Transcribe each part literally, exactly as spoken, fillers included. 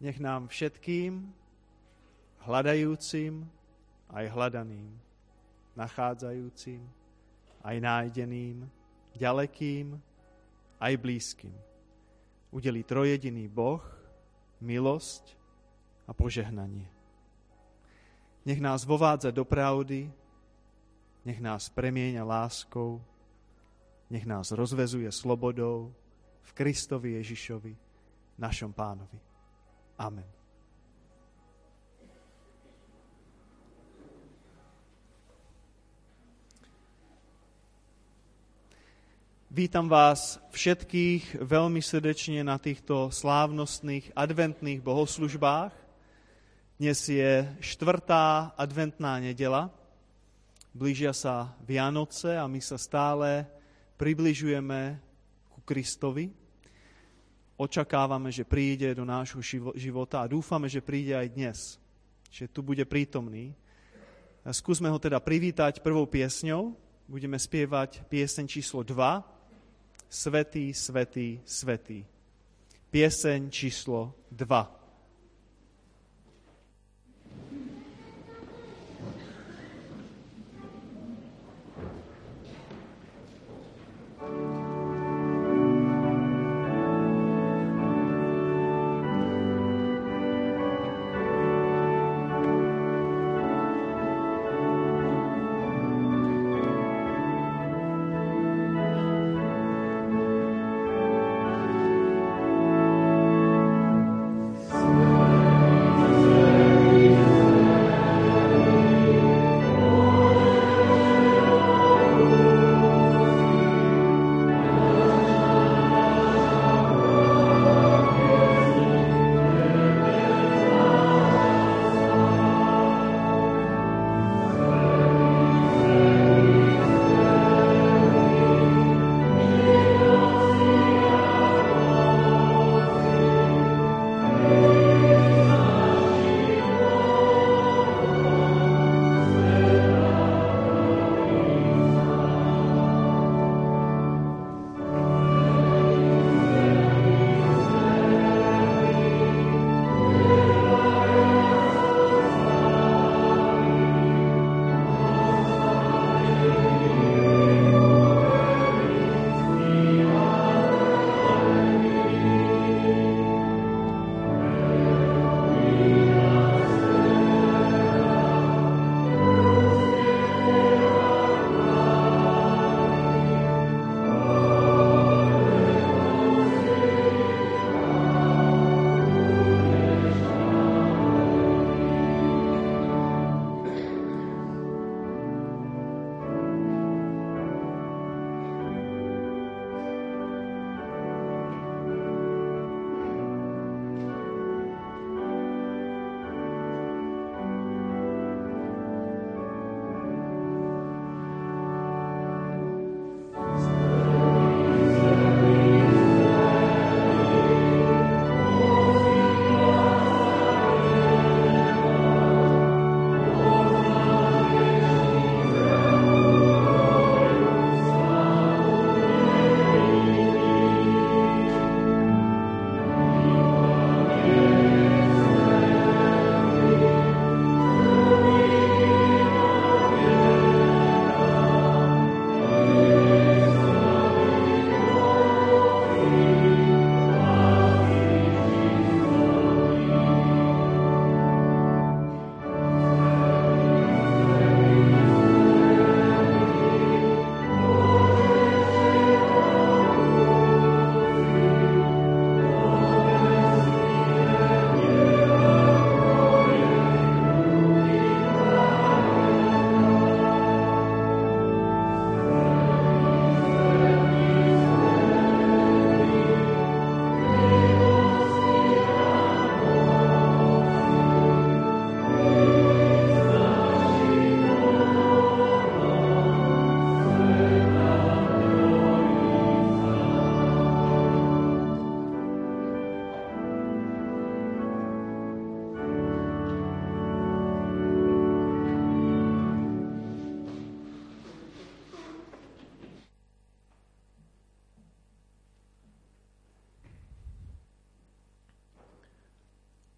Nech nám všetkým, hľadajúcim, aj hľadaným, nachádzajúcim, aj nájdeným, ďalekým, aj blízkym udelí trojjediný Boh milosť a požehnanie. Nech nás vovádza do pravdy, nech nás premieňa láskou, nech nás rozvezuje slobodou v Kristovi Ježišovi, našom Pánovi. Amen. Vítam vás všetkých veľmi srdečne na týchto slávnostných adventných bohoslužbách. Dnes je štvrtá adventná nedeľa. Blížia sa Vianoce a my sa stále približujeme ku Kristovi. Očakávame, že príde do nášho života a dúfame, že príde aj dnes, že tu bude prítomný. Skúsme ho teda privítať prvou piesňou. Budeme spievať pieseň číslo dva. Svätý, svätý, svätý. Pieseň číslo dva.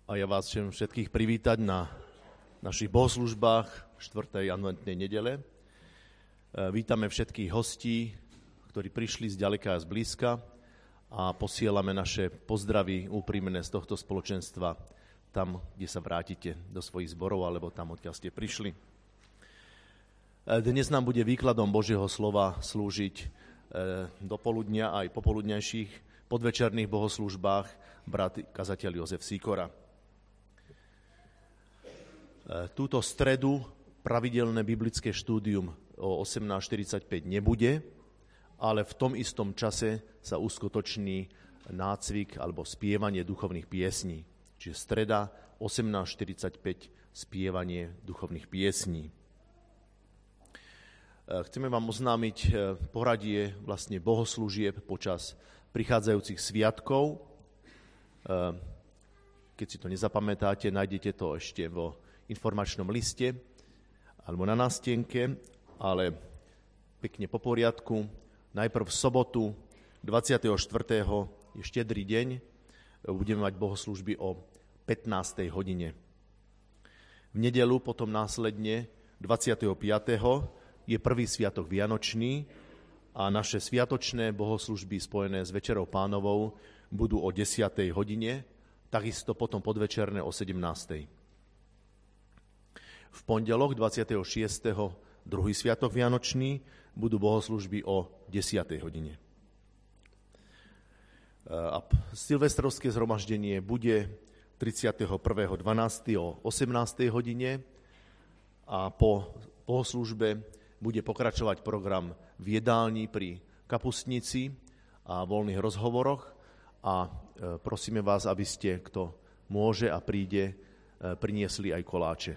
A ja vás chcem všetkých privítať na našich bohoslužbách štvrtej adventnej nedele. Vítame všetkých hostí, ktorí prišli z ďaleka a z blízka a posielame naše pozdravy úprimné z tohto spoločenstva tam, kde sa vrátite do svojich zborov alebo tam, odkiaľ ste prišli. Dnes nám bude výkladom Božieho slova slúžiť do poludnia aj popoludňajších podvečerných bohoslúžbách brat kazateľ Jozef Sikora. Túto stredu pravidelné biblické štúdium o osemnásť štyridsaťpäť nebude, ale v tom istom čase sa uskutoční nácvik alebo spievanie duchovných piesní. Čiže streda osemnásť štyridsaťpäť spievanie duchovných piesní. Chceme vám oznámiť poradie vlastne bohoslúžieb počas prichádzajúcich sviatkov. Keď si to nezapamätáte, nájdete to ešte vo informačnom liste alebo na nástenke, ale pekne po poriadku. Najprv v sobotu dvadsiateho štvrtého je štedrý deň, budeme mať bohoslúžby o pätnástej hodine. V nedeľu potom následne dvadsiateho piateho je prvý sviatok Vianočný a naše sviatočné bohoslúžby spojené s Večerou Pánovou budú o desiatej hodine, takisto potom podvečerné o sedemnástej. V pondelok dvadsiateho šiesteho druhý sviatok Vianočný budú bohoslúžby o desiatej hodine. A silvestrovské zhromaždenie bude tridsiateho prvého decembra o osemnástej hodine a po bohoslúžbe bude pokračovať program v jedálni pri kapustnici a voľných rozhovoroch a prosíme vás, aby ste, kto môže a príde, priniesli aj koláče.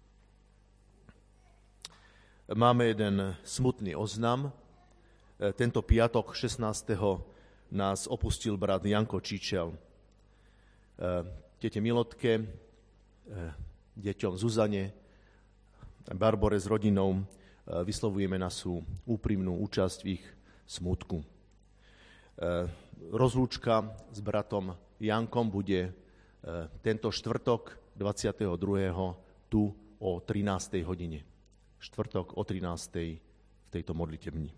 Máme jeden smutný oznam. Tento piatok šestnásteho nás opustil brat Janko Číčel. Tete Milotke, deťom Zuzane, Barbore s rodinou vyslovujeme našu úprimnú účasť v ich smutku. Rozlúčka s bratom Jankom bude tento štvrtok dvadsiateho druhého tu o trinástej hodine. Štvrtok o trinástej v tejto modlitebni.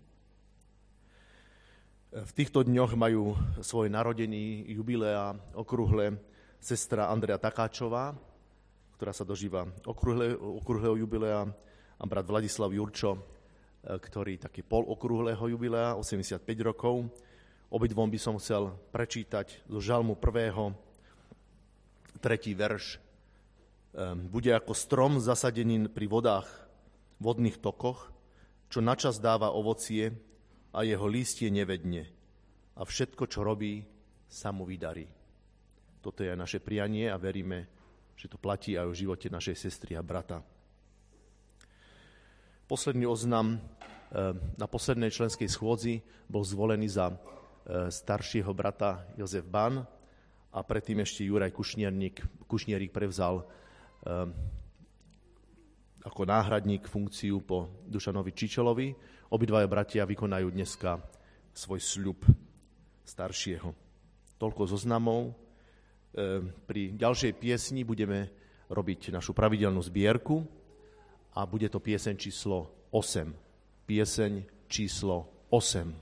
V týchto dňoch majú svoje narodení, jubilea, okrúhle sestra Andrea Takáčová, ktorá sa dožíva okrúhle, okrúhleho jubilea, a brat Vladislav Jurčo, ktorý taký pol okrúhleho jubilea, osemdesiatpäť rokov. Obidvom by som chcel prečítať zo Žalmu prvého, tretí verš. Bude ako strom zasadený pri vodách, vodných tokoch, čo načas dáva ovocie a jeho lístie nevedne. A všetko, čo robí, sa mu vydarí. Toto je naše prianie a veríme, že to platí aj v živote našej sestry a brata. Posledný oznam. Na poslednej členskej schôdzi bol zvolený za staršieho brata Jozef Ban a predtým ešte Juraj Kušnierik, Kušnierik prevzal ako náhradník funkciu po Dušanovi Čičelovi. Obidvaja bratia vykonajú dneska svoj sľub staršieho. Toľko zoznamov. Pri ďalšej piesni budeme robiť našu pravidelnú zbierku a bude to pieseň číslo osem. Pieseň číslo osem.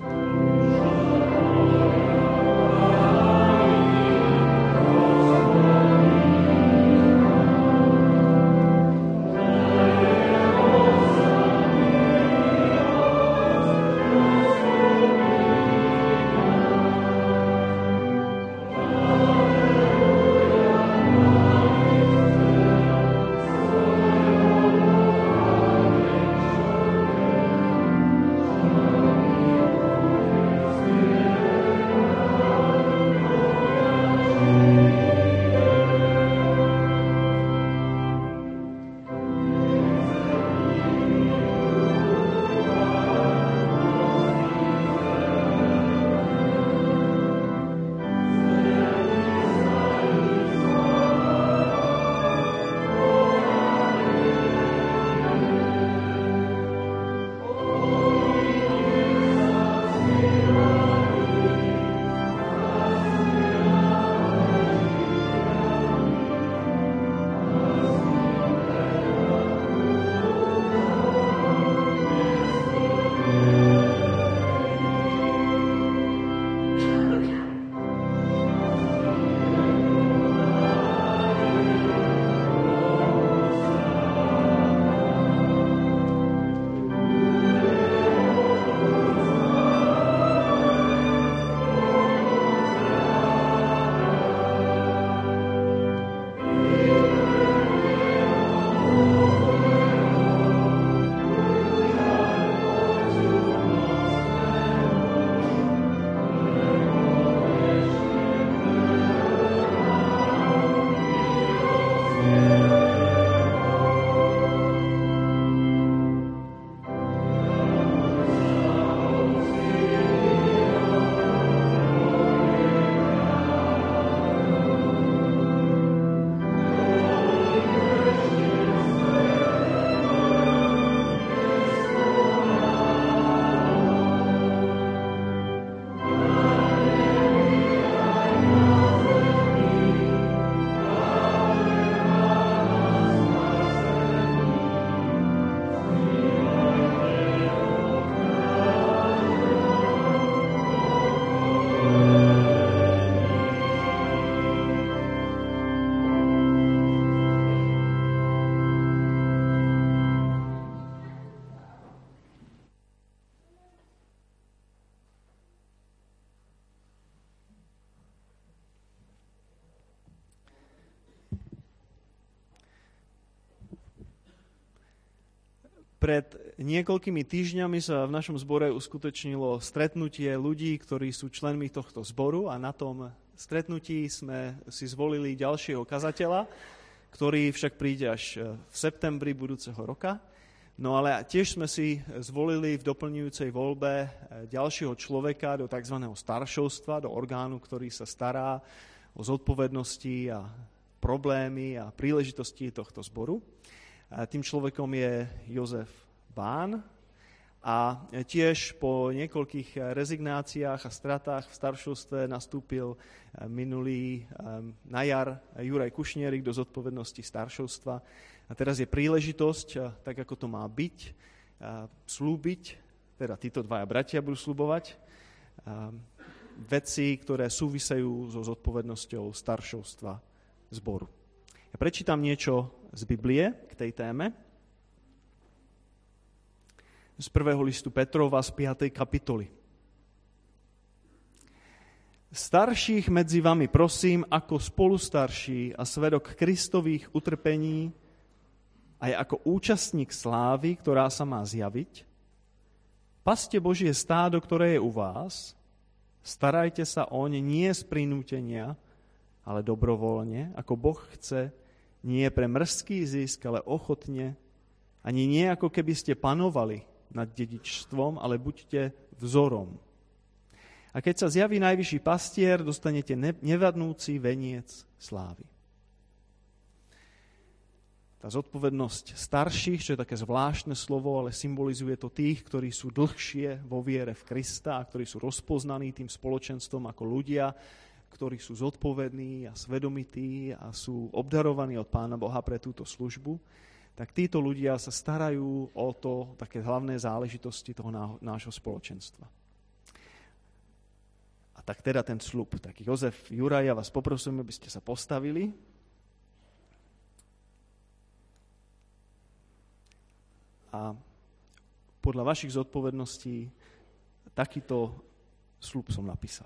Oh Pred niekoľkými týždňami sa v našom zbore uskutočnilo stretnutie ľudí, ktorí sú členmi tohto zboru a na tom stretnutí sme si zvolili ďalšieho kazateľa, ktorý však príde až v septembri budúceho roka. No ale tiež sme si zvolili v doplňujúcej voľbe ďalšieho človeka do tzv. Staršovstva, do orgánu, ktorý sa stará o zodpovednosti a problémy a príležitosti tohto zboru. A tým človekom je Jozef Bán a tiež po niekoľkých rezignáciách a stratách v staršovstve nastúpil minulý na jar Juraj Kušnierik do zodpovednosti staršovstva. A teraz je príležitosť, tak ako to má byť, slúbiť, teda títo dvaja bratia budú slúbovať, veci, ktoré súvisejú so zodpovednosťou staršovstva zboru. Ja prečítam niečo z Biblie k tej téme. Z prvého listu Petrova z piatej kapitoly. Starších medzi vami prosím, ako spolustarší a svedok Kristových utrpení, aj ako účastník slávy, ktorá sa má zjaviť, paste Božie stádo, ktoré je u vás, starajte sa oň nie z prinútenia, ale dobrovoľne, ako Boh chce, nie pre mrzký zisk, ale ochotne, ani nie ako keby ste panovali nad dedičstvom, ale buďte vzorom. A keď sa zjaví najvyšší pastier, dostanete nevadnúci veniec slávy. Tá zodpovednosť starších, čo je také zvláštne slovo, ale symbolizuje to tých, ktorí sú dlhšie vo viere v Krista a ktorí sú rozpoznaní tým spoločenstvom ako ľudia, ktorí sú zodpovední a svedomití a sú obdarovaní od Pána Boha pre túto službu, tak títo ľudia sa starajú o to, také hlavné záležitosti toho nášho spoločenstva. A tak teda ten sľub. Tak Jozef, Juraj, ja vás poprosím, aby ste sa postavili. A podľa vašich zodpovedností takýto sľub som napísal.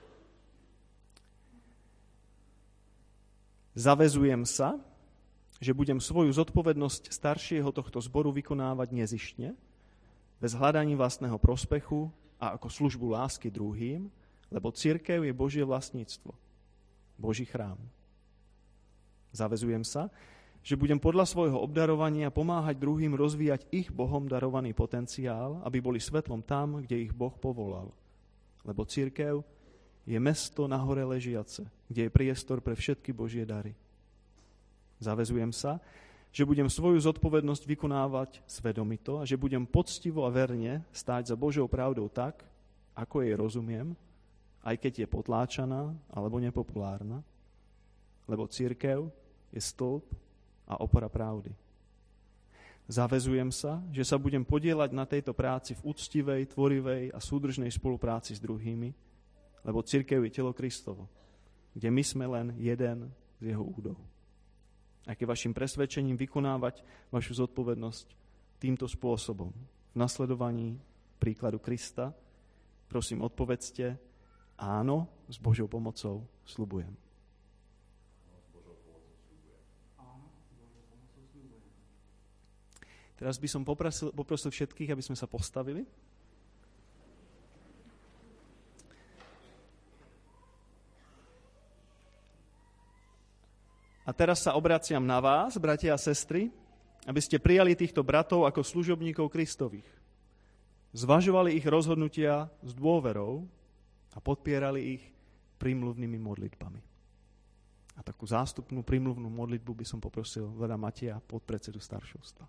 Zavezujem sa, že budem svoju zodpovednosť staršieho tohto zboru vykonávať nezištne, bez hľadaní vlastného prospechu a ako službu lásky druhým, lebo cirkev je Božie vlastníctvo, Boží chrám. Zavezujem sa, že budem podľa svojho obdarovania pomáhať druhým rozvíjať ich Bohom darovaný potenciál, aby boli svetlom tam, kde ich Boh povolal. Lebo cirkev je mesto nahore ležiace, kde je priestor pre všetky Božie dary. Zavezujem sa, že budem svoju zodpovednosť vykonávať svedomito a že budem poctivo a verne stáť za Božou pravdou tak, ako jej rozumiem, aj keď je potláčaná alebo nepopulárna, lebo cirkev je stĺp a opora pravdy. Zavezujem sa, že sa budem podieľať na tejto práci v úctivej, tvorivej a súdržnej spolupráci s druhými, lebo cirkev je telo Kristovo, kde my sme len jeden z jeho údov. A keď vašim presvedčením vykonávať vašu zodpovednosť týmto spôsobom, v nasledovaní príkladu Krista, prosím, odpovedzte, áno, s Božou pomocou sľubujem. Teraz by som poprosil, poprosil všetkých, aby sme sa postavili. A teraz sa obraciam na vás, bratia a sestry, aby ste prijali týchto bratov ako služobníkov Kristových. Zvažovali ich rozhodnutia s dôverou a podpierali ich prímluvnými modlitbami. A takú zástupnú prímluvnú modlitbu by som poprosil Vlada Mateja, podpredsedu staršovstva.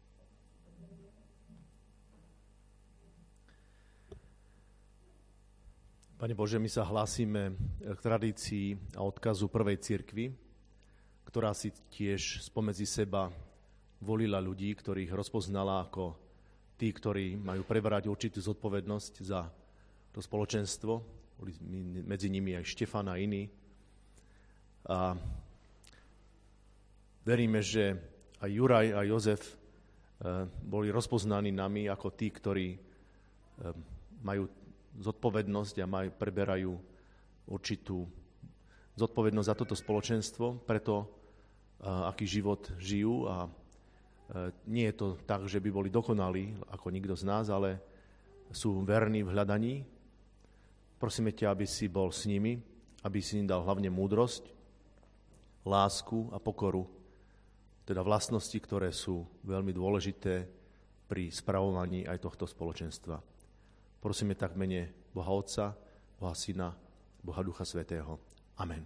Pane Bože, my sa hlásime k tradícii a odkazu prvej cirkvi, ktorá si tiež spomedzi seba volila ľudí, ktorých rozpoznala ako tí, ktorí majú prebrať určitú zodpovednosť za to spoločenstvo. Boli medzi nimi aj Štefan a iní. A veríme, že aj Juraj a Jozef boli rozpoznaní nami ako tí, ktorí majú zodpovednosť a majú, preberajú určitú zodpovednosť za toto spoločenstvo, preto aký život žijú a nie je to tak, že by boli dokonalí ako nikto z nás, ale sú verní v hľadaní. Prosíme ťa, aby si bol s nimi, aby si im dal hlavne múdrosť, lásku a pokoru, teda vlastnosti, ktoré sú veľmi dôležité pri spravovaní aj tohto spoločenstva. Prosíme tak v mene Boha Otca, Boha Syna, Boha Ducha Svätého. Amen.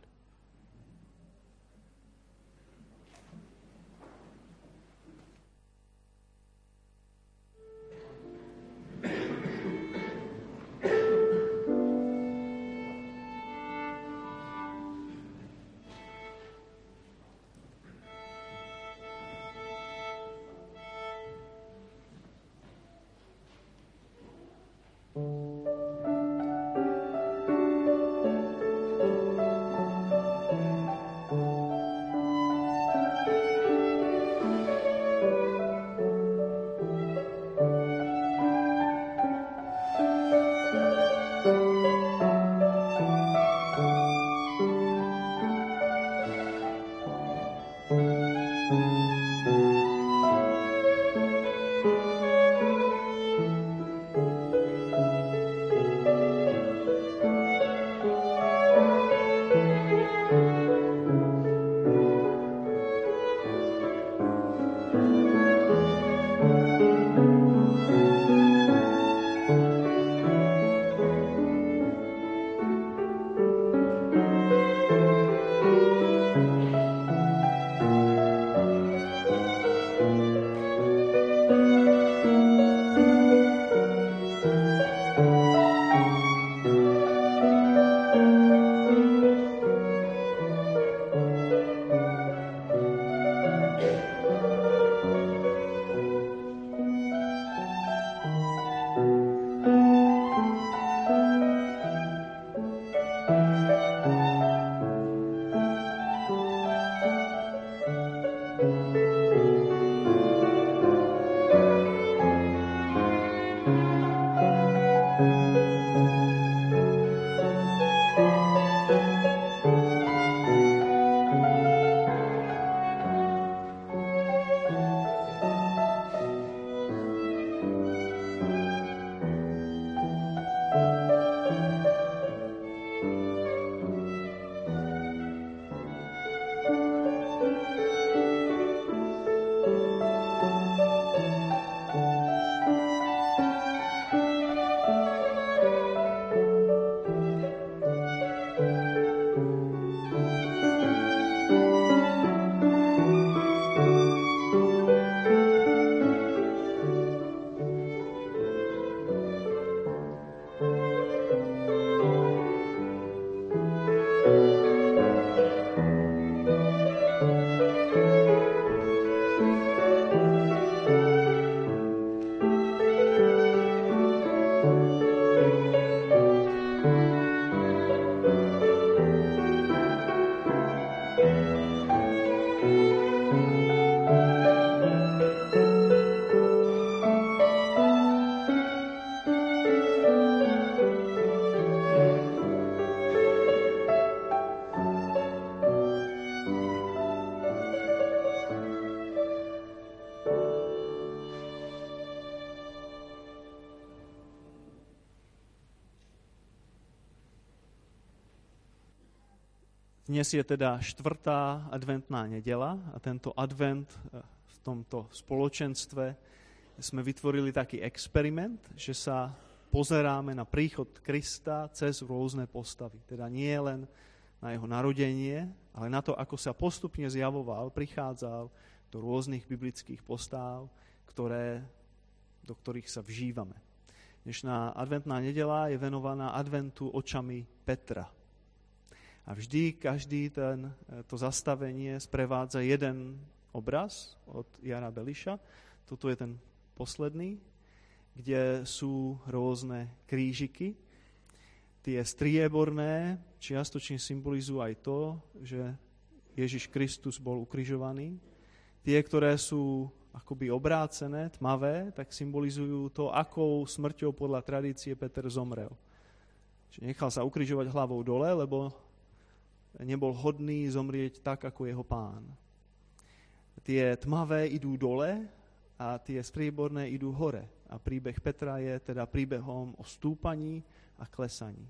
Dnes je teda štvrtá adventná nedeľa a tento advent v tomto spoločenstve sme vytvorili taký experiment, že sa pozeráme na príchod Krista cez rôzne postavy. Teda nie len na jeho narodenie, ale na to, ako sa postupne zjavoval, prichádzal do rôznych biblických postáv, ktoré, do ktorých sa vžívame. Dnešná adventná nedeľa je venovaná adventu očami Petra. A vždy, každý ten, to zastavenie sprevádza jeden obraz od Jana Beliša. Toto je ten posledný, kde sú rôzne krížiky. Tie strieborné čiastočne symbolizujú aj to, že Ježiš Kristus bol ukrižovaný. Tie, ktoré sú akoby obrácené, tmavé, tak symbolizujú to, akou smrťou podľa tradície Peter zomrel. Čiže nechal sa ukrižovať hlavou dole, lebo nebol hodný zomrieť tak, ako jeho pán. Tie tmavé idú dole a tie strieborné idú hore. A príbeh Petra je teda príbehom o stúpaní a klesaní.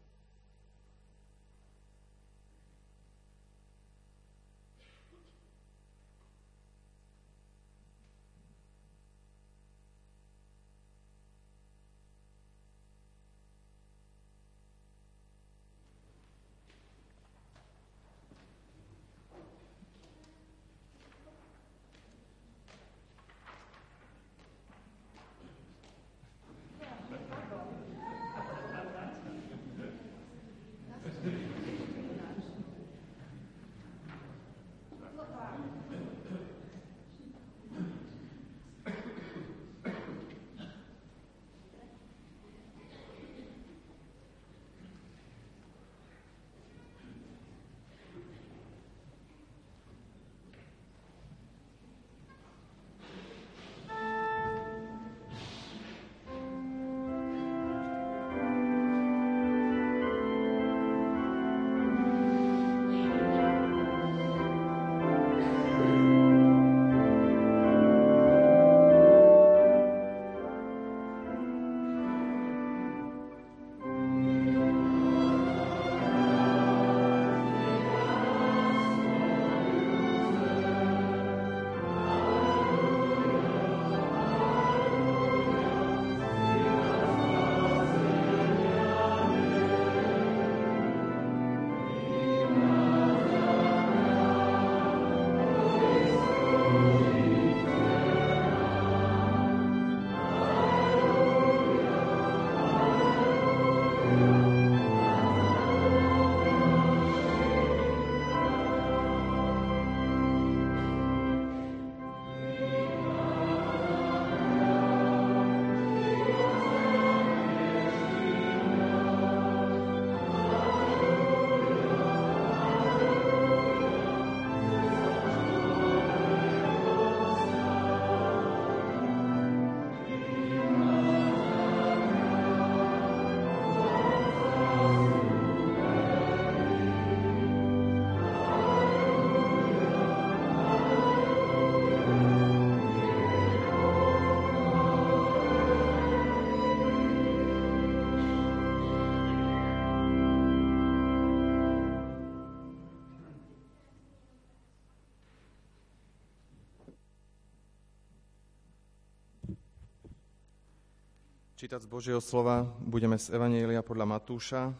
Čítať z Božieho slova budeme z Evanjelia podľa Matúša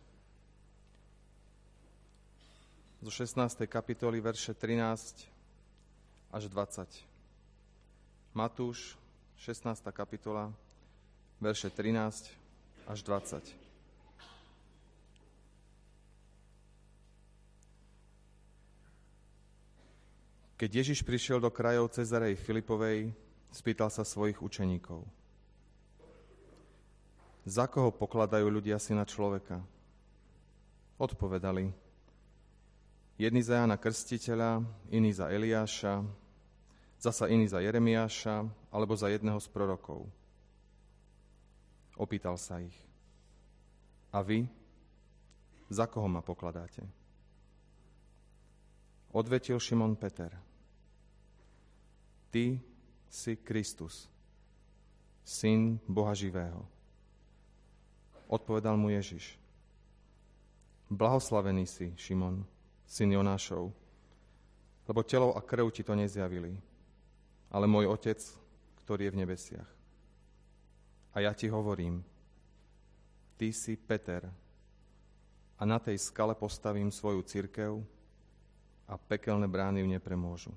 zo šestnástej kapitoly, verše trinásť až dvadsať. Matúš, šestnásta kapitola, verše trinásť až dvadsať. Keď Ježiš prišiel do krajov Cezarej Filipovej, spýtal sa svojich učeníkov: Za koho pokladajú ľudia syna človeka? Odpovedali: jedni za Jána Krstiteľa, iní za Eliáša, zasa iní za Jeremiáša, alebo za jedného z prorokov. Opýtal sa ich: a vy? Za koho ma pokladáte? Odvetil Šimon Peter: Ty si Kristus, syn Boha živého. Odpovedal mu Ježiš: Blahoslavený si, Šimon, syn Jonášov, lebo telo a krv ti to nezjavili, ale môj Otec, ktorý je v nebesiach. A ja ti hovorím, ty si Peter, a na tej skale postavím svoju cirkev a pekelné brány ju nepremôžu.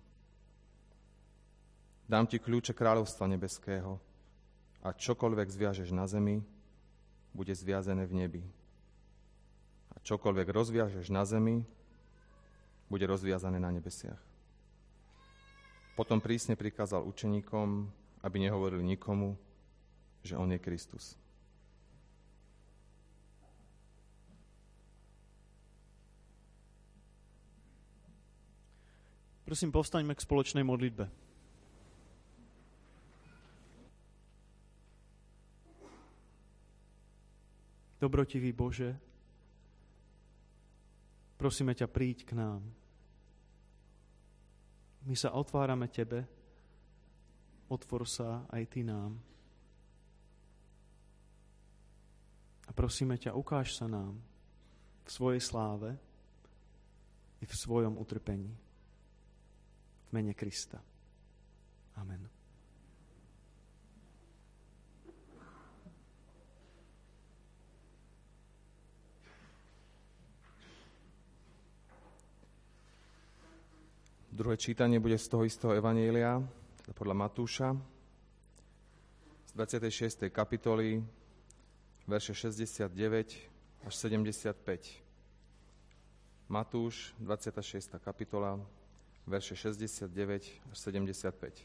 Dám ti kľúče kráľovstva nebeského a čokoľvek zviažeš na zemi, bude zviazané v nebi. A čokoľvek rozviažeš na zemi, bude rozviazané na nebesiach. Potom prísne prikázal učeníkom, aby nehovorili nikomu, že on je Kristus. Prosím, povstaňme k spoločnej modlitbe. Dobrotivý Bože, prosíme ťa, príď k nám. My sa otvárame tebe, otvor sa aj ty nám. A prosíme ťa, ukáž sa nám v svojej sláve i v svojom utrpení. V mene Krista. Amen. Druhé čítanie bude z toho istého evanjelia, podľa Matúša, z dvadsiatej šiestej kapitoly, verše šesťdesiatdeväť až sedemdesiatpäť. Matúš, dvadsiata šiesta kapitola, verše šesťdesiatdeväť až sedemdesiatpäť.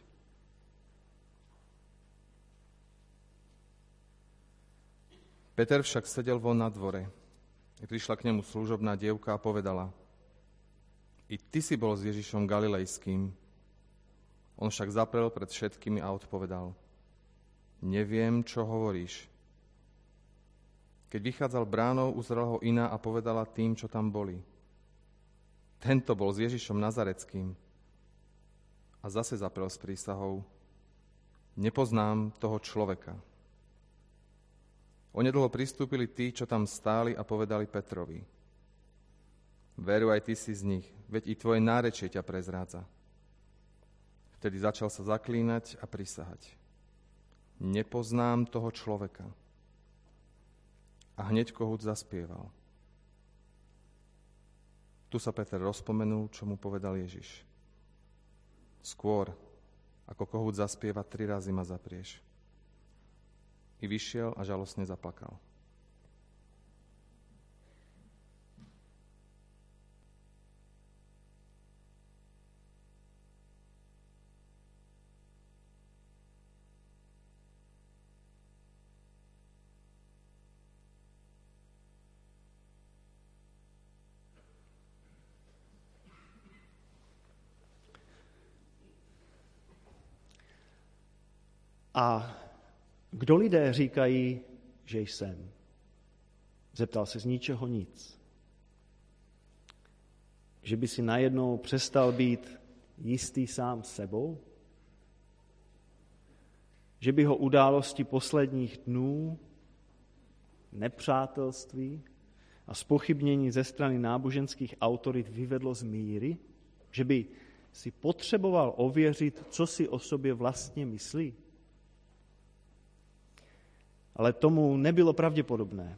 Peter však sedel von na dvore. Prišla k nemu služobná dievka a povedala: I ty si bol s Ježišom Galilejským. On však zaprel pred všetkými a odpovedal: Neviem, čo hovoríš. Keď vychádzal bránou, uzrela ho iná a povedala tým, čo tam boli: Tento bol s Ježišom Nazareckým. A zase zaprel s prísahou: Nepoznám toho človeka. Onedlho pristúpili tí, čo tam stáli, a povedali Petrovi: Veru, aj ty si z nich, veď i tvoje nárečie ťa prezrádza. Vtedy začal sa zaklínať a prisahať: Nepoznám toho človeka. A hneď kohút zaspieval. Tu sa Peter rozpomenul, čo mu povedal Ježiš. Skôr, ako kohút zaspieva, tri razy ma zaprieš. I vyšiel a žalostne zaplakal. A kdo lidé říkají, že jsem? Zeptal se z ničeho nic. Že by si najednou přestal být jistý sám sebou? Že by ho události posledních dnů, nepřátelství a zpochybnění ze strany náboženských autorit vyvedlo z míry? Že by si potřeboval ověřit, co si o sobě vlastně myslí? Ale tomu nebylo pravděpodobné.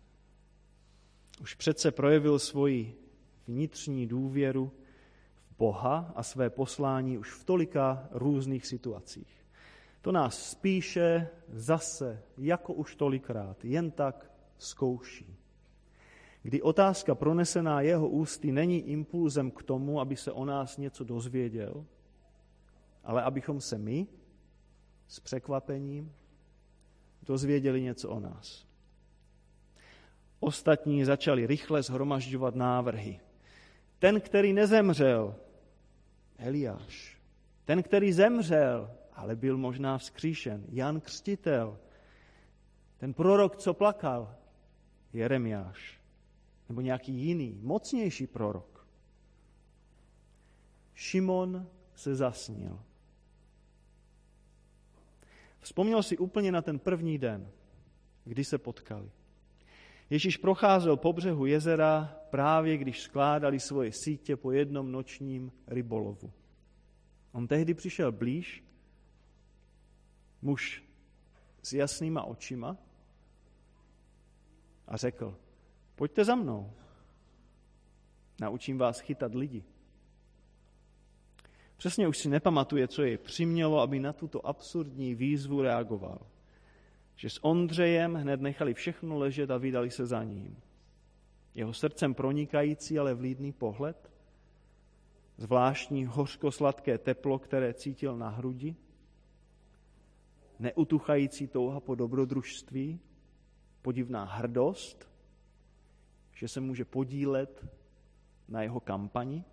Už přece projevil svoji vnitřní důvěru v Boha a své poslání už v tolika různých situacích. To nás spíše zase, jako už tolikrát, jen tak zkouší. Kdy otázka pronesená jeho ústy není impulzem k tomu, aby se o nás něco dozvěděl, ale abychom se my s překvapením dozvěděli něco o nás. Ostatní začali rychle shromažďovat návrhy. Ten, který nezemřel, Eliáš. Ten, který zemřel, ale byl možná vzkříšen, Jan Křtitel. Ten prorok, co plakal, Jeremiáš. Nebo nějaký jiný, mocnější prorok. Šimon se zasnil. Vzpomněl si úplně na ten první den, kdy se potkali. Ježíš procházel po břehu jezera právě když skládali svoje sítě po jednom nočním rybolovu. On tehdy přišel blíž, muž s jasnýma očima, a řekl: Pojďte za mnou, naučím vás chytat lidi. Přesně už si nepamatuje, co jej přimělo, aby na tuto absurdní výzvu reagoval. Že s Ondřejem hned nechali všechno ležet a vydali se za ním. Jeho srdcem pronikající, ale vlídný pohled, zvláštní hořko-sladké teplo, které cítil na hrudi, neutuchající touha po dobrodružství, podivná hrdost, že se může podílet na jeho kampani.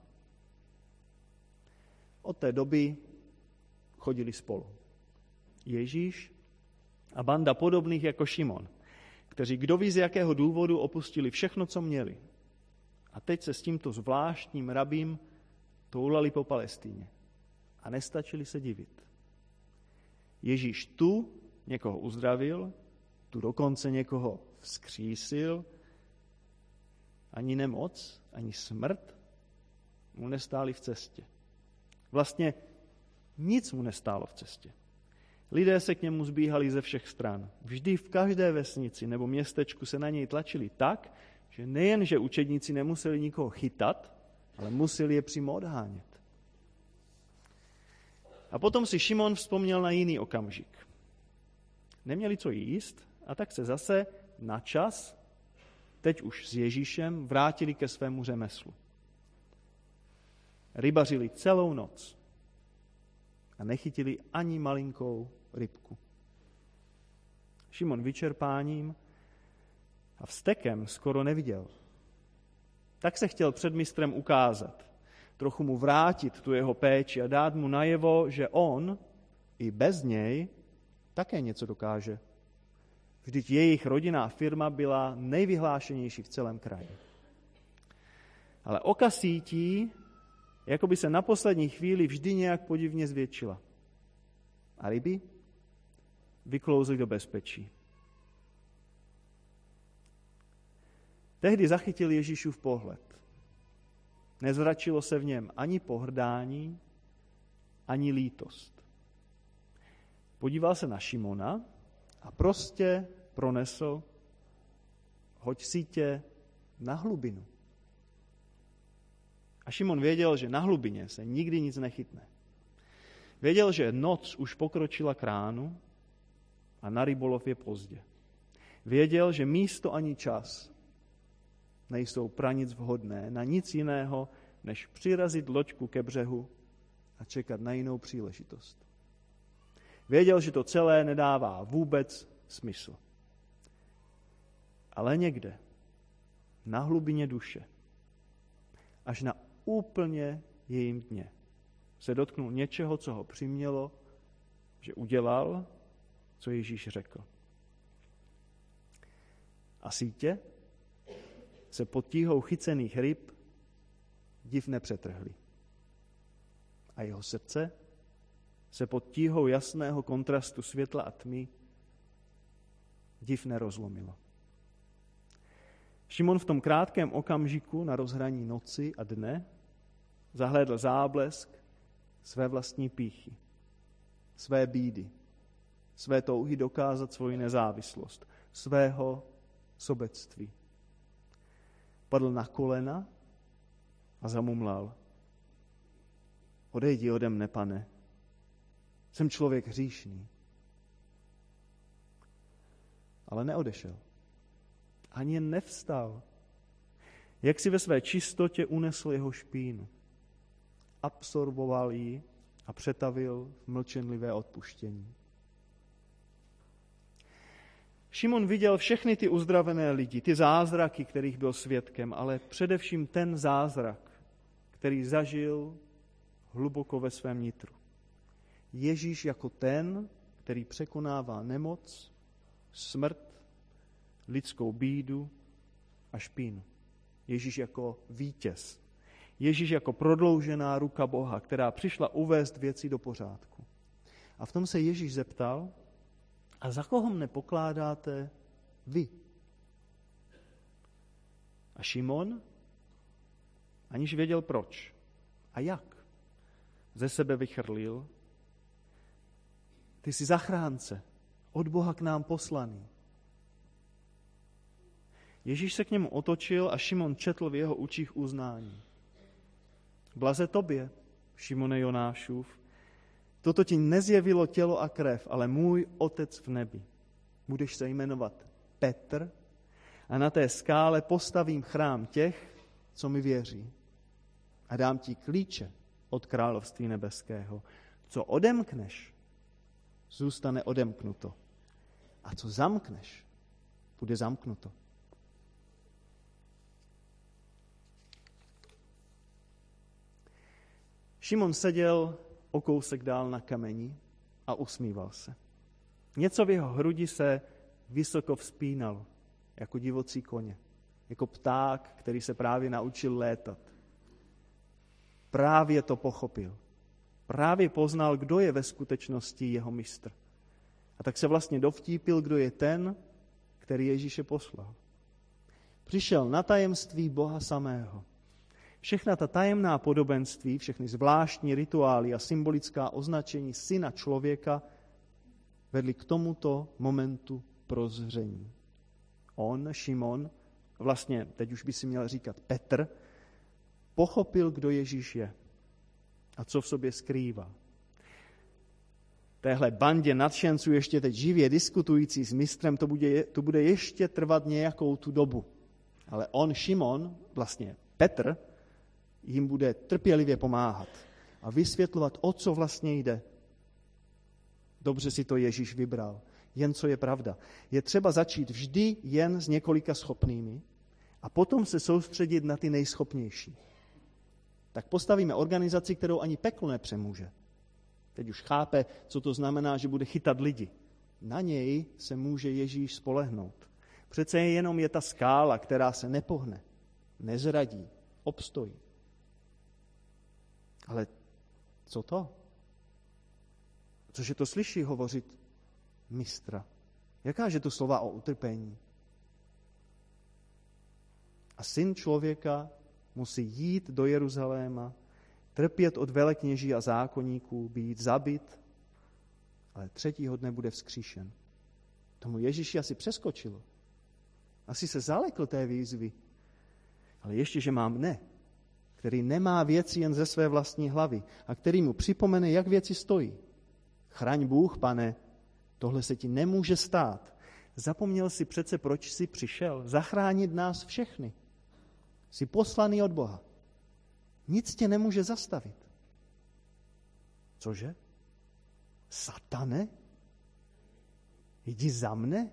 Od té doby chodili spolu. Ježíš a banda podobných jako Šimon, kteří kdo ví z jakého důvodu opustili všechno, co měli. A teď se s tímto zvláštním rabím toulali po Palestíně. a nestačili se divit. Ježíš tu někoho uzdravil, tu dokonce někoho vzkřísil. Ani nemoc, ani smrt mu nestály v cestě. Vlastně nic mu nestálo v cestě. Lidé se k němu zbíhali ze všech stran. Vždy v každé vesnici nebo městečku se na něj tlačili tak, že nejen, že učedníci nemuseli nikoho chytat, ale museli je přímo odhánět. A potom si Šimon vzpomněl na jiný okamžik. Neměli co jíst a tak se zase na čas, teď už s Ježíšem, vrátili ke svému řemeslu. Rybařili celou noc a nechytili ani malinkou rybku. Šimon vyčerpáním a vztekem skoro neviděl. Tak se chtěl před mistrem ukázat, trochu mu vrátit tu jeho péči a dát mu najevo, že on i bez něj také něco dokáže. Vždyť jejich rodinná firma byla nejvyhlášenější v celém kraji. Ale oka sítí, jako by se na poslední chvíli vždy nějak podivně zvětšila. A ryby vyklouzly do bezpečí. Tehdy zachytil Ježíšův pohled. Nezračilo se v něm ani pohrdání, ani lítost. Podíval se na Šimona a prostě pronesl: hoď sítě na hlubinu. A Šimon věděl, že na hlubině se nikdy nic nechytne. Věděl, že noc už pokročila k ránu a na rybolov je pozdě. Věděl, že místo ani čas nejsou pro nic vhodné, na nic jiného, než přirazit loďku ke břehu a čekat na jinou příležitost. Věděl, že to celé nedává vůbec smysl. Ale někde, na hlubině duše, až na úplně jejím dně, se dotknul něčeho, co ho přimělo, že udělal, co Ježíš řekl. A sítě se pod tíhou chycených ryb div nepřetrhly. A jeho srdce se pod tíhou jasného kontrastu světla a tmy div nerozlomilo. Šimon v tom krátkém okamžiku na rozhraní noci a dne zahlédl záblesk své vlastní pýchy, své bídy, své touhy dokázat svoji nezávislost, svého sobectví. Padl na kolena a zamumlal: odejdi ode mne, Pane, jsem člověk hříšný. Ale neodešel. Ani jen nevstal. Jak si ve své čistotě unesl jeho špínu. Absorboval ji a přetavil v mlčenlivé odpuštění. Šimon viděl všechny ty uzdravené lidi, ty zázraky, kterých byl svědkem, ale především ten zázrak, který zažil hluboko ve svém nitru. Ježíš jako ten, který překonává nemoc, smrt, lidskou bídu a špínu. Ježíš jako vítěz. Ježíš jako prodloužená ruka Boha, která přišla uvést věci do pořádku. A v tom se Ježíš zeptal: a za koho mne pokládáte vy? A Šimon, aniž věděl proč a jak, ze sebe vychrlil: ty jsi zachránce, od Boha k nám poslaný. Ježíš se k němu otočil a Šimon četl v jeho očích uznání. Blaze tobě, Šimone Jonášův, toto ti nezjevilo tělo a krev, ale můj Otec v nebi. Budeš se jmenovat Petr a na té skále postavím chrám těch, co mi věří. A dám ti klíče od království nebeského. Co odemkneš, zůstane odemknuto. A co zamkneš, bude zamknuto. Šimon seděl o kousek dál na kameni a usmíval se. Něco v jeho hrudi se vysoko vzpínalo, jako divocí koně, jako pták, který se právě naučil létat. Právě to pochopil. právě poznal, kdo je ve skutečnosti jeho mistr. A tak se vlastně dovtípil, kdo je ten, který Ježíše poslal. Přišel na tajemství Boha samého. Všechna ta tajemná podobenství, všechny zvláštní rituály a symbolická označení syna člověka vedli k tomuto momentu prozření. On, Šimon, vlastně teď už by si měl říkat Petr, pochopil, kdo Ježíš je a co v sobě skrývá. Téhle bandě nadšenců ještě teď živě diskutující s mistrem, to bude, to bude ještě trvat nějakou tu dobu. Ale on, Šimon, vlastně Petr, jim bude trpělivě pomáhat a vysvětlovat, o co vlastně jde. Dobře si to Ježíš vybral. Jen co je pravda. Je třeba začít vždy jen s několika schopnými a potom se soustředit na ty nejschopnější. Tak postavíme organizaci, kterou ani peklo nepřemůže. Teď už chápe, co to znamená, že bude chytat lidi. Na něj se může Ježíš spolehnout. Přece jenom je ta skála, která se nepohne, nezradí, obstojí. Ale co to? Cože to slyší hovořit mistra? Jakáže to slova o utrpení? A syn člověka musí jít do Jeruzaléma, trpět od velekněží a zákonníků, být zabit, ale třetího dne bude vzkříšen. Tomu Ježíši asi přeskočilo. Asi se zalekl té výzvy. Ale ještě, že mám ne, který nemá věci jen ze své vlastní hlavy a který mu připomene, jak věci stojí. Chraň Bůh, pane, tohle se ti nemůže stát. Zapomněl si přece, proč jsi přišel? Zachránit nás všechny. Jsi poslaný od Boha. Nic tě nemůže zastavit. Cože? Satane? Jdi za mne?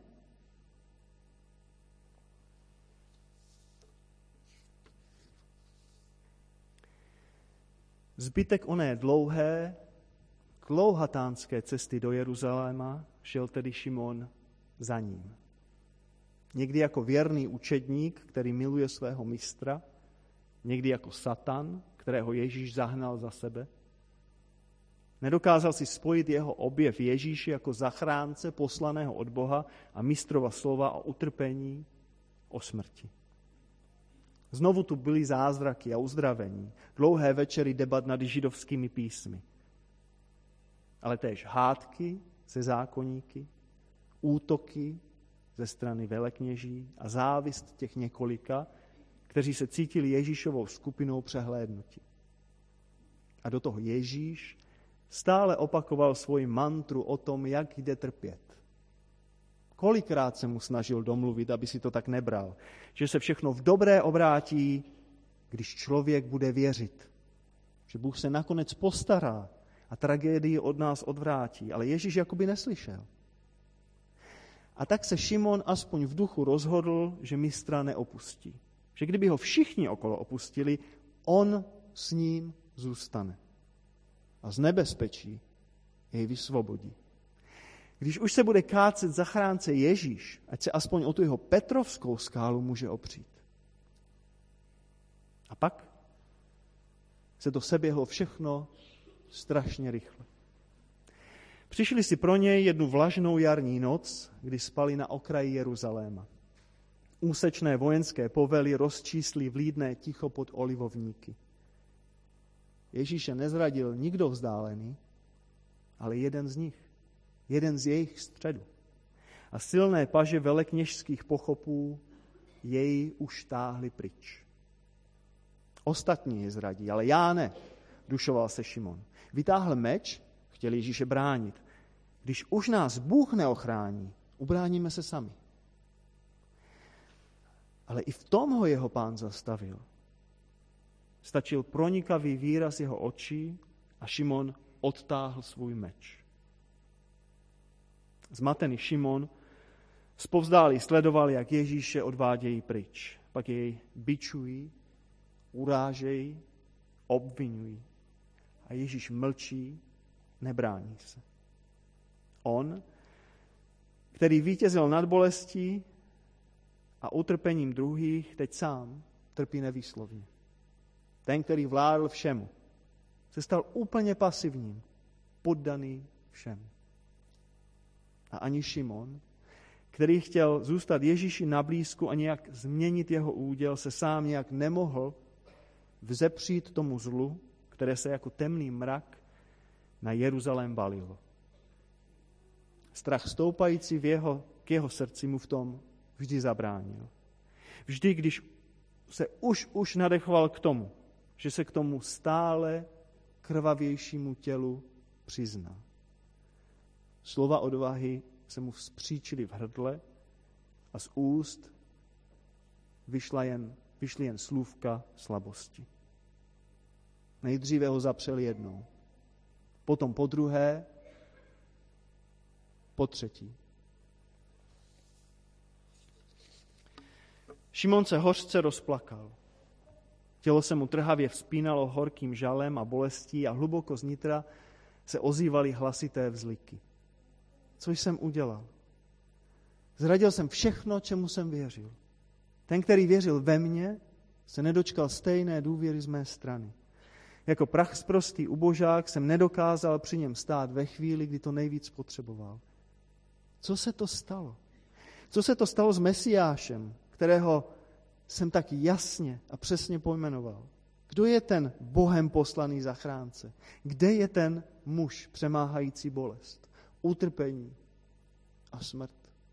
Zbytek oné dlouhé, dlouhatánské cesty do Jeruzaléma šel tedy Šimon za ním. Někdy jako věrný učedník, který miluje svého mistra, někdy jako Satan, kterého Ježíš zahnal za sebe. Nedokázal si spojit jeho objev Ježíši jako zachránce poslaného od Boha a mistrova slova o utrpení, o smrti. Znovu tu byly zázraky a uzdravení, dlouhé večery debat nad židovskými písmy. Ale též hádky se zákoníky, útoky ze strany velekněží a závist těch několika, kteří se cítili Ježíšovou skupinou přehlédnutí. A do toho Ježíš stále opakoval svoji mantru o tom, jak jde trpět. Kolikrát se mu snažil domluvit, aby si to tak nebral, že se všechno v dobré obrátí, když člověk bude věřit. Že Bůh se nakonec postará a tragédii od nás odvrátí. Ale Ježíš jakoby neslyšel. A tak se Šimon aspoň v duchu rozhodl, že mistra neopustí. Že kdyby ho všichni okolo opustili, on s ním zůstane. A z nebezpečí jej vysvobodí. Když už se bude kácet zachránce Ježíš, ať se aspoň o tu jeho Petrovskou skálu může opřít. A pak se to seběhlo všechno strašně rychle. Přišli si pro něj jednu vlažnou jarní noc, kdy spali na okraji Jeruzaléma. Úsečné vojenské povely rozčísli vlídné ticho pod olivovníky. Ježíše nezradil nikdo vzdálený, ale jeden z nich, jeden z jejich středu. A silné paže velekněžských pochopů jej už táhli pryč. Ostatní je zradí, ale já ne, dušoval se Šimon. Vytáhl meč, chtěl Ježíše bránit. Když už nás Bůh neochrání, ubráníme se sami. Ale i v tom ho jeho pán zastavil. Stačil pronikavý výraz jeho očí a Šimon odtáhl svůj meč. Zmatený Šimon zpovzdálí sledoval, jak Ježíše odvádějí pryč. Pak jej bičují, urážejí, obvinují. A Ježíš mlčí, nebrání se. On, který vítězil nad bolestí a utrpením druhých, teď sám trpí nevýslovně. Ten, který vládl všemu, Se stal úplně pasivním, poddaný všem. A ani Šimon, který chtěl zůstat Ježíši na blízku a nějak změnit jeho úděl, se sám nějak nemohl vzepřít tomu zlu, které se jako temný mrak na Jeruzalém valilo. Strach stoupající v jeho, k jeho srdci mu v tom vždy zabránil. Vždy, když se už už nadechoval k tomu, že se k tomu stále krvavějšímu tělu přizná. Slova odvahy se mu vzpříčily v hrdle a z úst vyšla jen, vyšly jen slůvka slabosti. Nejdříve ho zapřel jednou, potom po druhé, po třetí. Šimon se hořce rozplakal. Tělo se mu trhavě vzpínalo horkým žalem a bolestí a hluboko znitra se ozývaly hlasité vzliky. Co jsem udělal? Zradil jsem všechno, čemu jsem věřil. Ten, který věřil ve mně, se nedočkal stejné důvěry z mé strany. Jako prachsprostý ubožák jsem nedokázal při něm stát ve chvíli, kdy to nejvíc potřeboval. Co se to stalo? Co se to stalo s Mesiášem, kterého jsem tak jasně a přesně pojmenoval? Kdo je ten Bohem poslaný zachránce? Kde je ten muž přemáhající bolest, utrpení a smrt?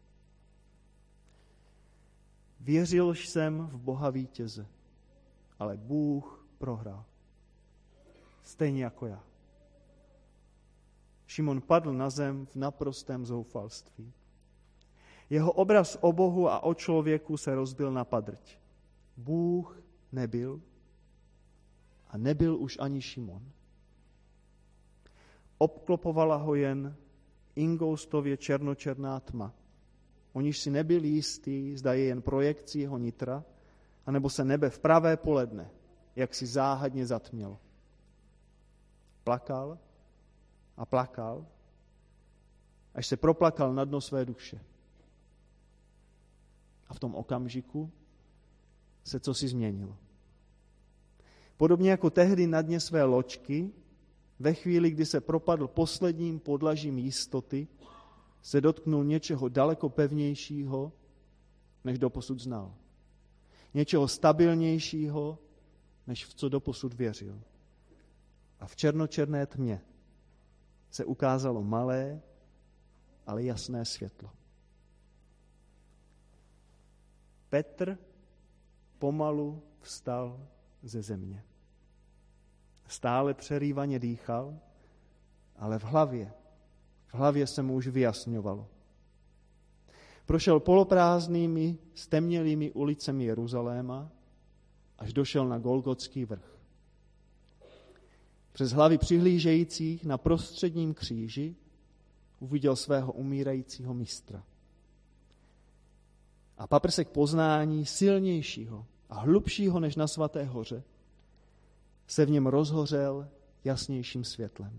Věřil jsem v Boha vítěze, ale Bůh prohrál. Stejně jako já. Šimon padl na zem v naprostém zoufalství. Jeho obraz o Bohu a o člověku se rozbil na padrť. Bůh nebyl a nebyl už ani Šimon. Obklopovala ho jen ingoustově černočerná tma, o níž si nebyl jistý, zda je jen projekcí jeho nitra, anebo se nebe v pravé poledne, jak si záhadně zatmělo. Plakal a plakal, až se proplakal na dno své duše. A v tom okamžiku se cosi změnilo. Podobně jako tehdy na dně své loďky, ve chvíli, kdy se propadl posledním podlažím jistoty, se dotknul něčeho daleko pevnějšího, než doposud znal. Něčeho stabilnějšího, než v co doposud věřil. A v černočerné tmě se ukázalo malé, ale jasné světlo. Petr pomalu vstal ze země. Stále přerývaně dýchal, ale v hlavě, v hlavě se mu už vyjasňovalo. Prošel poloprázdnými, stemnělými ulicemi Jeruzaléma, až došel na Golgotský vrch. Přes hlavy přihlížejících na prostředním kříži uviděl svého umírajícího mistra. A paprsek poznání silnějšího a hlubšího než na Svaté hoře se v něm rozhořel jasnějším světlem.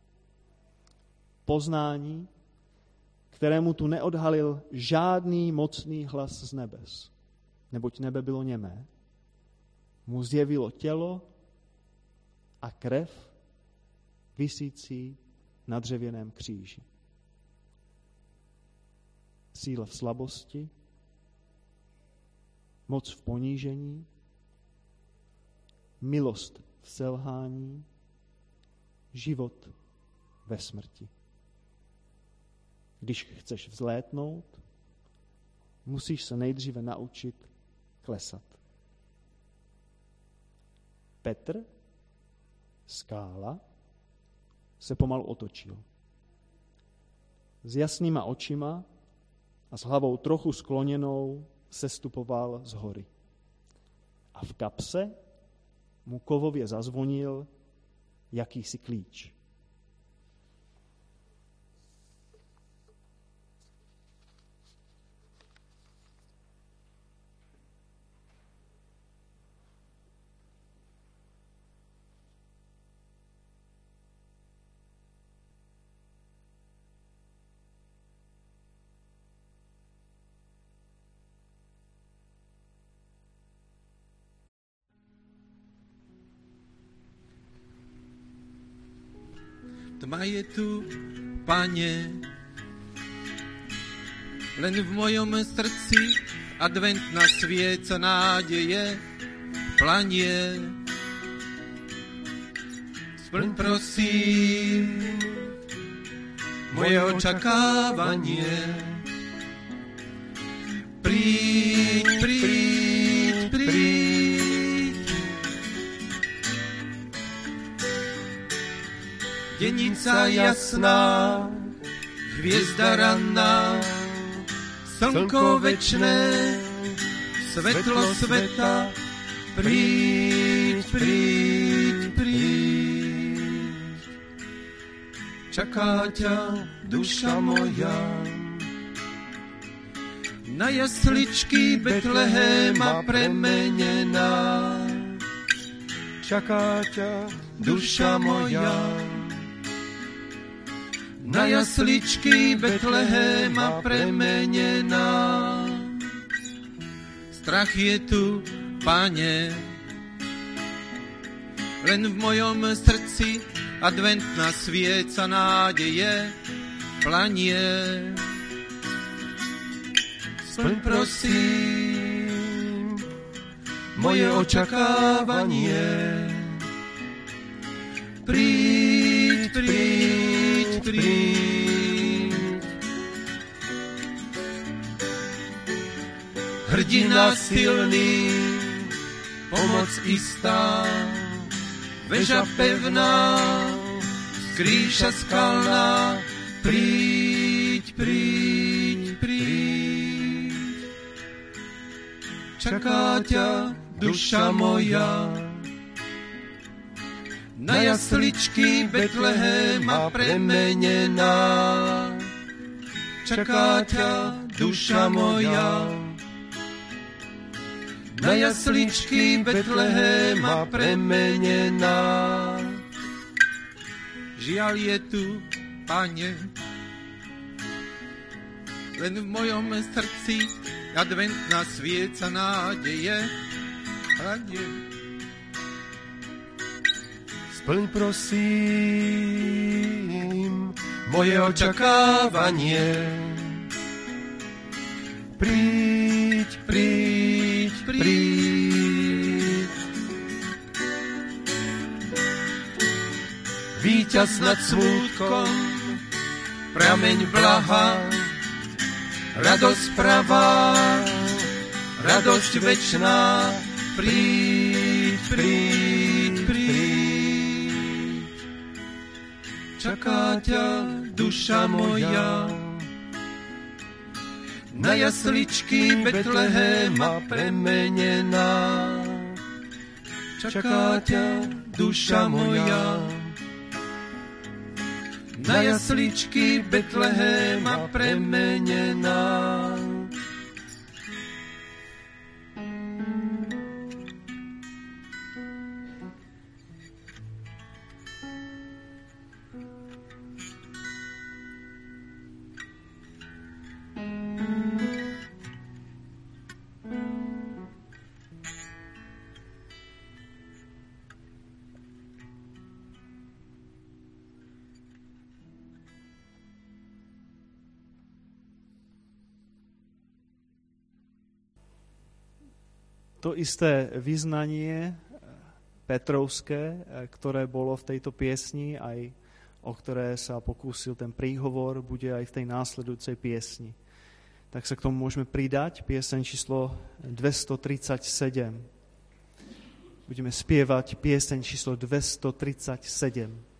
Poznání, kterému tu neodhalil žádný mocný hlas z nebes, neboť nebe bylo němé, mu zjevilo tělo a krev visící na dřevěném kříži. Síla v slabosti, moc v ponížení, milost v selhání, život ve smrti. Když chceš vzlétnout, musíš se nejdříve naučit klesat. Petr, skála, se pomalu otočil. S jasnýma očima a s hlavou trochu skloněnou sestupoval z hory. A v kapse mu kovově zazvonil jakýsi klíč. tma je tu, Pane. Len v mojom srdci adventná svieca nádeje planie. Splň prosím moje očakávanie. Príď, príď, príď. Denica jasná, hviezda ranná, slnko večné, svetlo sveta, príď, príď, príď. Čaká ťa duša moja, na jasličky Betlehéma premenená. Čaká ťa duša moja, na jasličky Betlehéma premenená. Strach je tu, Pane, len v mojom srdci adventná svieca nádeje planie. Splň prosím moje očakávanie. Príď, príď, príď. Hrdina silný, pomoc istá, veža pevná, skrýša skalná. Príď, príď, príď. Čaká ťa duša moja, na jasličky Betlehéma premenená. Čaká ťa duša moja, na jasličky Betlehéma premenená. Žiaľ je tu, Pane, len v mojom srdci adventná svieca nádeje hladie. Splň prosím moje očakávanie. Príď, príď, príď. Víťaz nad smútkom, prameň blaha, radosť pravá, radosť večná. Príď, príď, príď. Čaká ťa duša moja, na jasličky Betlehéma premenená. Čaká ťa duša moja, na jasličky Betlehéma premenená. To isté vyznanie petrovské, ktoré bolo v tejto piesni, aj o ktoré sa pokúsil ten príhovor, bude aj v tej následujúcej piesni. Tak sa k tomu môžeme pridať, pieseň číslo dvestotridsaťsedem. Budeme spievať pieseň číslo dvestotridsaťsedem.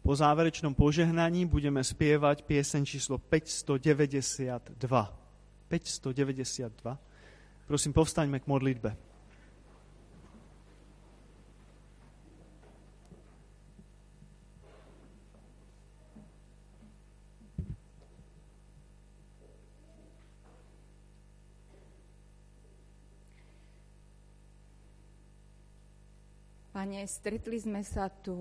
Po záverečnom požehnaní budeme spievať pieseň číslo päťstodeväťdesiatdva. päťstodeväťdesiatdva. Prosím, povstaňme k modlitbe. Pane, stretli sme sa tu,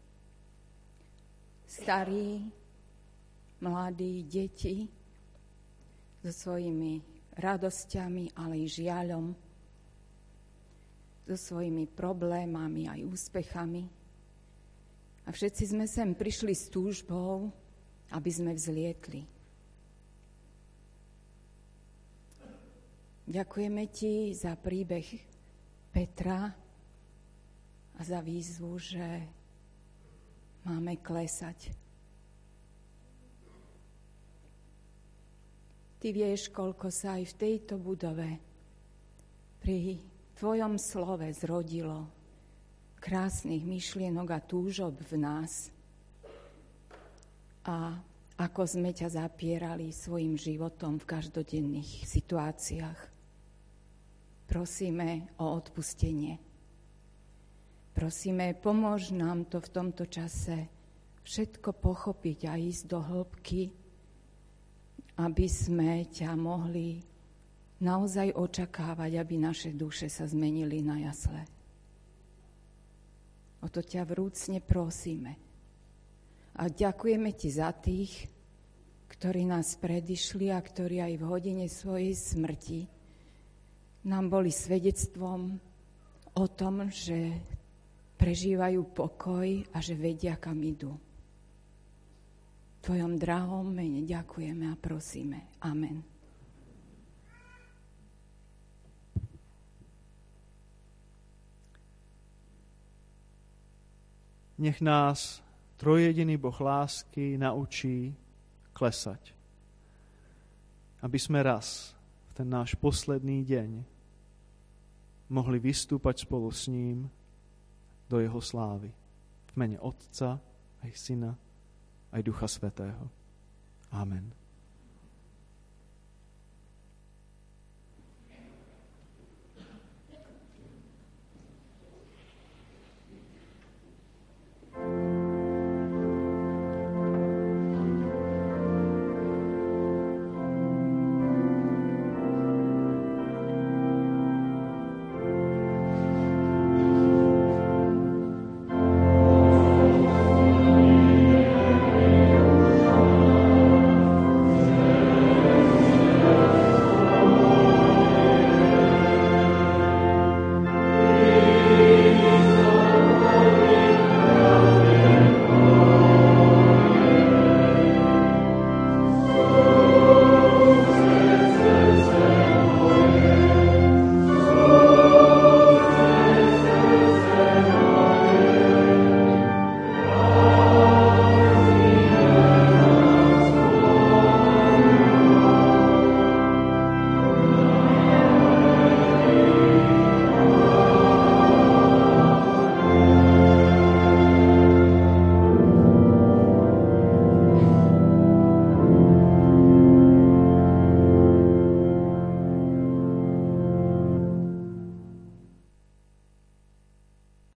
starí, mladí, deti, so svojimi radosťami, ale i žiaľom, so svojimi problémami aj úspechami. A všetci sme sem prišli s túžbou, aby sme vzlietli. Ďakujeme Ti za príbeh Petra a za výzvu, že máme klesať. Ty vieš, koľko sa aj v tejto budove pri Tvojom slove zrodilo krásnych myšlienok a túžob v nás. A ako sme ťa zapierali svojim životom v každodenných situáciách. Prosíme o odpustenie. Prosíme, pomôž nám to v tomto čase všetko pochopiť a ísť do hĺbky, aby sme ťa mohli naozaj očakávať, aby naše duše sa zmenili na jasle. O to ťa vrúcne prosíme. A ďakujeme Ti za tých, ktorí nás predišli a ktorí aj v hodine svojej smrti nám boli svedectvom o tom, že prežívajú pokoj a že vedia, kam idú. V Tvojom drahom mene ďakujeme a prosíme. Amen. Nech nás trojjediný Boh lásky naučí klesať. Aby sme raz, v ten náš posledný deň, mohli vystúpať spolu s ním do jeho slávy. V mene Otca, aj Syna, aj Ducha Svätého. Amen.